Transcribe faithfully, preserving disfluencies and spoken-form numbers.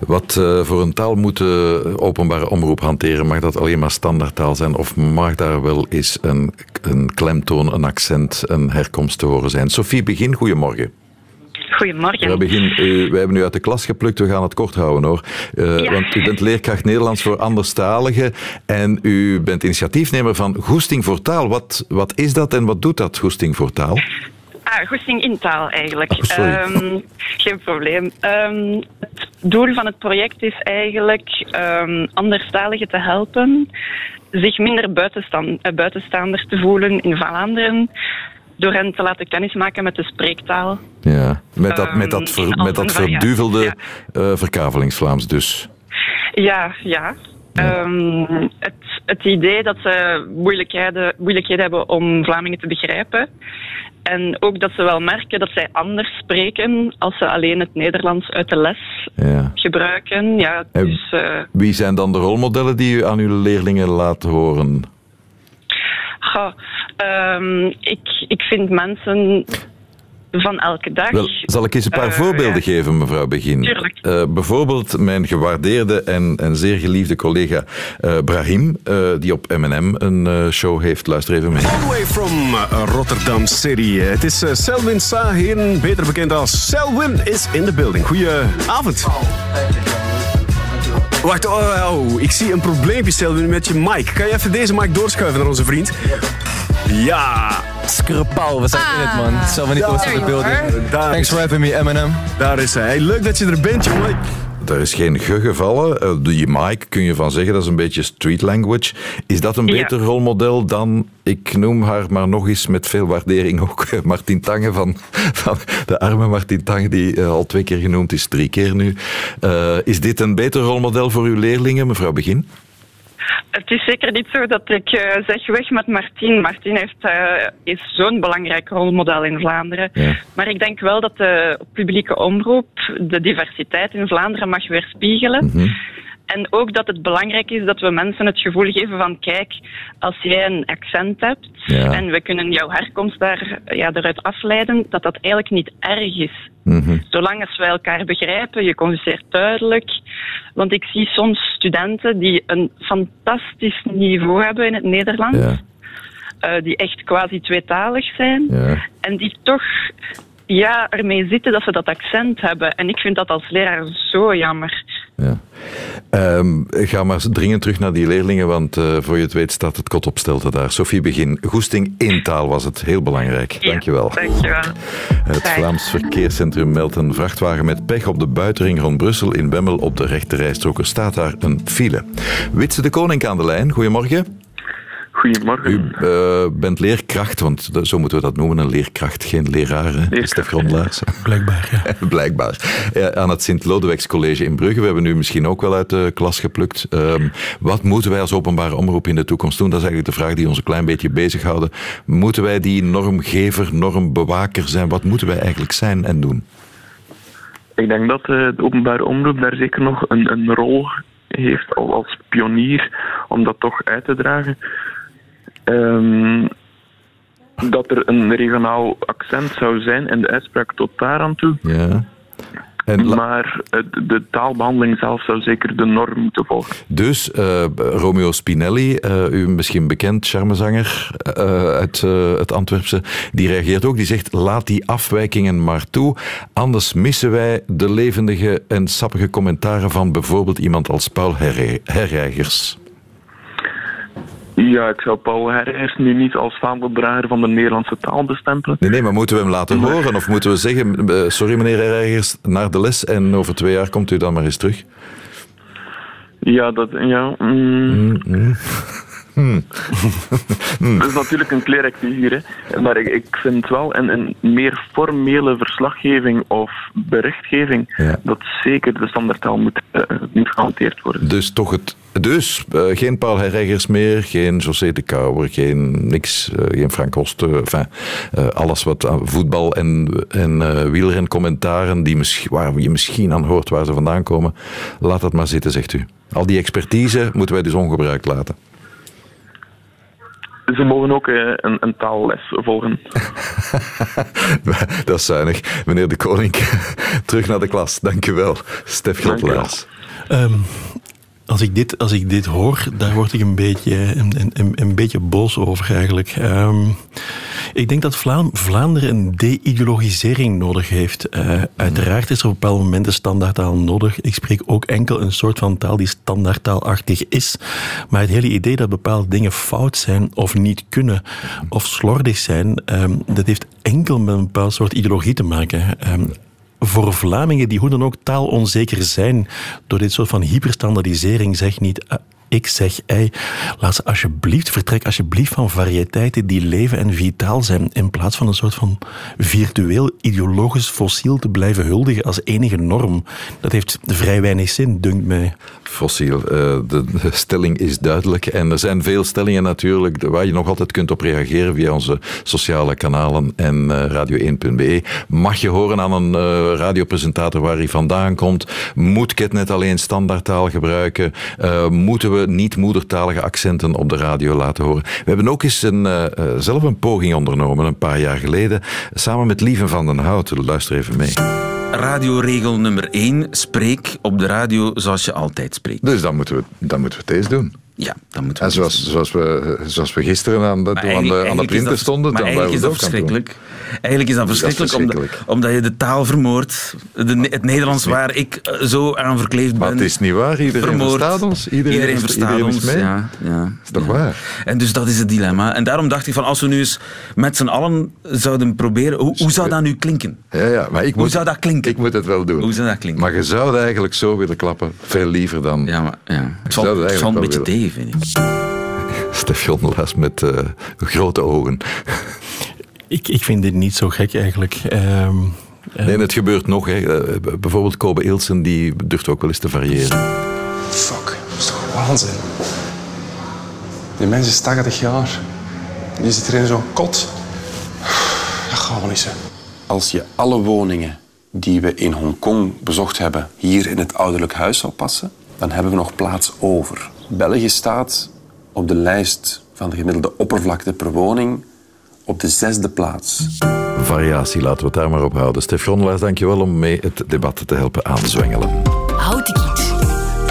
Wat uh, voor een taal moet de openbare omroep hanteren? Mag dat alleen maar standaardtaal zijn? Of mag daar wel eens een, een klemtoon, een accent, een herkomst te horen zijn? Sophie Begin, goedemorgen. Goedemorgen. We, begin, uh, we hebben u uit de klas geplukt, we gaan het kort houden hoor. Uh, ja. Want u bent leerkracht Nederlands voor anderstaligen en u bent initiatiefnemer van Goesting voor Taal. Wat, wat is dat en wat doet dat, Goesting voor Taal? Ah, Goesting in taal eigenlijk. Oh, sorry. Um, geen probleem. Um, het doel van het project is eigenlijk um, anderstaligen te helpen zich minder buitenstaan, uh, buitenstaanders te voelen in Vlaanderen, door hen te laten kennismaken met de spreektaal. Ja, met dat, met dat, ver, met dat verduvelde ja. uh, verkavelingsvlaams dus. Ja, ja. ja. Um, het, het idee dat ze moeilijkheden, moeilijkheden hebben om Vlamingen te begrijpen. En ook dat ze wel merken dat zij anders spreken als ze alleen het Nederlands uit de les ja. gebruiken. Ja, dus, uh, wie zijn dan de rolmodellen die u aan uw leerlingen laat horen? Goh, um, ik, ik vind mensen van elke dag. Wel, zal ik eens een paar uh, voorbeelden ja. geven, mevrouw Begin? Tuurlijk. Uh, bijvoorbeeld mijn gewaardeerde en, en zeer geliefde collega uh, Brahim, uh, die op M en M een uh, show heeft. Luister even mee. All the way from uh, Rotterdam City. Het is uh, Selwyn Sahin, beter bekend als Selwyn is in the building. Goedenavond. Wacht, oh, oh, ik zie een probleempje, Selwyn, met je mic. Kan je even deze mic doorschuiven naar onze vriend? Ja. Skrupaal, we zijn ah. in het, man. Selwyn is in the building. Thanks for having me, M en M. Daar is hij. Leuk dat je er bent, jongen. Er is geen ge gevallen. Uh, die mic kun je van zeggen, dat is een beetje street language. Is dat een beter ja. rolmodel dan, ik noem haar maar nog eens met veel waardering ook, Martien Tange van, van de arme Martien Tange, die uh, al twee keer genoemd is, drie keer nu. Uh, is dit een beter rolmodel voor uw leerlingen, mevrouw Begin? Het is zeker niet zo dat ik uh, zeg weg met Martien. Martien heeft, uh, is zo'n belangrijk rolmodel in Vlaanderen. Ja. Maar ik denk wel dat de publieke omroep de diversiteit in Vlaanderen mag weerspiegelen. Mm-hmm. En ook dat het belangrijk is dat we mensen het gevoel geven van kijk, als jij een accent hebt ja. en we kunnen jouw herkomst daar, ja, eruit afleiden, dat dat eigenlijk niet erg is. Mm-hmm. Zolang als wij elkaar begrijpen, je communiceert duidelijk. Want ik zie soms studenten die een fantastisch niveau hebben in het Nederlands. Ja. Uh, die echt quasi tweetalig zijn. Ja. En die toch ja, ermee zitten dat ze dat accent hebben. En ik vind dat als leraar zo jammer. Ja. Um, ga maar dringend terug naar die leerlingen, want uh, voor je het weet staat het kot op stelte daar. Sophie Begin, Goesting in taal was het, heel belangrijk. Ja, dankjewel. dankjewel. Het Bye. Vlaams Verkeerscentrum meldt een vrachtwagen met pech op de buitenring rond Brussel. In Bemmel op de rechterrijstrook staat daar een file. Witse de Koning aan de lijn, goedemorgen. Goedemorgen. U uh, bent leerkracht, want zo moeten we dat noemen, een leerkracht, geen leraar, hè? Stef Grondelaars. Blijkbaar, ja. Blijkbaar. Ja, aan het Sint-Lodewijkscollege in Brugge. We hebben u misschien ook wel uit de klas geplukt. Um, wat moeten wij als openbare omroep in de toekomst doen? Dat is eigenlijk de vraag die ons een klein beetje bezighouden. Moeten wij die normgever, normbewaker zijn? Wat moeten wij eigenlijk zijn en doen? Ik denk dat uh, de openbare omroep daar zeker nog een, een rol heeft als pionier om dat toch uit te dragen. Um, dat er een regionaal accent zou zijn en de uitspraak tot daar aan toe. Ja. En la- maar de taalbehandeling zelf zou zeker de norm moeten volgen. Dus uh, Romeo Spinelli, uh, u misschien bekend charmezanger uh, uit uh, het Antwerpse, die reageert ook. Die zegt, laat die afwijkingen maar toe. Anders missen wij de levendige en sappige commentaren van bijvoorbeeld iemand als Paul Herre- Herreigers. Ja, ik zou Paul Herreigers nu niet als vaandeldrager van de Nederlandse taal bestempelen. Nee, nee, maar moeten we hem laten horen? Of moeten we zeggen, uh, sorry meneer Herreigers, naar de les en over twee jaar komt u dan maar eens terug? Ja, dat... Ja, mm. Mm-hmm. Hmm. Dat is natuurlijk een clerk figuur, hè. Maar ik, ik vind wel een, een meer formele verslaggeving of berichtgeving, ja. dat zeker de standaardtaal moet, uh, moet gehanteerd worden. Dus toch het... Dus uh, geen Paul Herreigers meer, geen José de Kouwer, geen niks, uh, geen Frank Oster, enfin, uh, alles wat aan voetbal en, en uh, wielrencommentaren die misschien, waar je misschien aan hoort waar ze vandaan komen, laat dat maar zitten, zegt u. Al die expertise moeten wij dus ongebruikt laten. Ze mogen ook uh, een, een taalles volgen. Dat is zuinig. Meneer de Koning, terug naar de klas. Dank u wel. Stef Grondelaars. Um, als, ik dit, als ik dit hoor, daar word ik een beetje, een, een, een beetje boos over eigenlijk. Um, ik denk dat Vla- Vlaanderen een de-ideologisering nodig heeft. Uh, uiteraard is er op bepaalde momenten standaardtaal nodig. Ik spreek ook enkel een soort van taal die standaardtaalachtig is. Maar het hele idee dat bepaalde dingen fout zijn of niet kunnen of slordig zijn, um, dat heeft enkel met een bepaald soort ideologie te maken. Um, Voor Vlamingen die hoe dan ook taalonzeker zijn door dit soort van hyperstandardisering, zeg niet uh, ik zeg ei. Laat ze alsjeblieft, vertrek alsjeblieft van variëteiten die leven en vitaal zijn, in plaats van een soort van virtueel ideologisch fossiel te blijven huldigen als enige norm. Dat heeft vrij weinig zin, dunkt mij. Fossiel. Uh, de, de stelling is duidelijk. En er zijn veel stellingen natuurlijk waar je nog altijd kunt op reageren via onze sociale kanalen en uh, radio één punt b e. Mag je horen aan een uh, radiopresentator waar hij vandaan komt? Moet Ketnet alleen standaardtaal gebruiken? Uh, moeten we niet-moedertalige accenten op de radio laten horen? We hebben ook eens een, uh, zelf een poging ondernomen, een paar jaar geleden, samen met Lieven van den Hout. Luister even mee. Radioregel nummer één, spreek op de radio zoals je altijd spreekt. Dus dan moeten we, dan moeten we het eens doen. Ja, dan moeten we en zoals, zoals, we, zoals we gisteren aan de, aan de, aan de printer dat, stonden, maar dan eigenlijk we is dat verschrikkelijk. Eigenlijk is dat verschrikkelijk, dat is verschrikkelijk. Omdat, omdat je de taal vermoordt. De, het Nederlands waar ik zo aan verkleefd ben. Maar het is niet waar, iedereen vermoord. verstaat ons. Iedereen, iedereen verstaat iedereen ons. is mee. Ja, ja, dat is toch ja. waar? En dus dat is het dilemma. En daarom dacht ik van, als we nu eens met z'n allen zouden proberen, hoe, hoe zou dat nu klinken? Ja, ja, maar ik hoe moet, zou dat klinken? Ik moet het wel doen. Hoe zou dat klinken? Maar je zou eigenlijk zo willen klappen, veel liever dan... Ja, maar ja. Het valt, het valt een beetje tegen, vind ik. Stef Jondelhaas met uh, grote ogen. Ik, ik vind dit niet zo gek eigenlijk. Um, uh... Nee, het gebeurt nog. Hè. Uh, bijvoorbeeld Kobe Ilsen, die durft ook wel eens te variëren. Fuck, dat is toch waanzin. Die mens is tachtig jaar. Die zit er in zo'n kot. Dat gaat wel niet zo. Als je alle woningen die we in Hongkong bezocht hebben hier in het ouderlijk huis zou passen, dan hebben we nog plaats over. België staat op de lijst van de gemiddelde oppervlakte per woning op de zesde plaats. Variatie, laten we het daar maar op houden. Stef Jondelhaas, dank je wel om mee het debat te helpen aanzwengelen. Houd ik iets.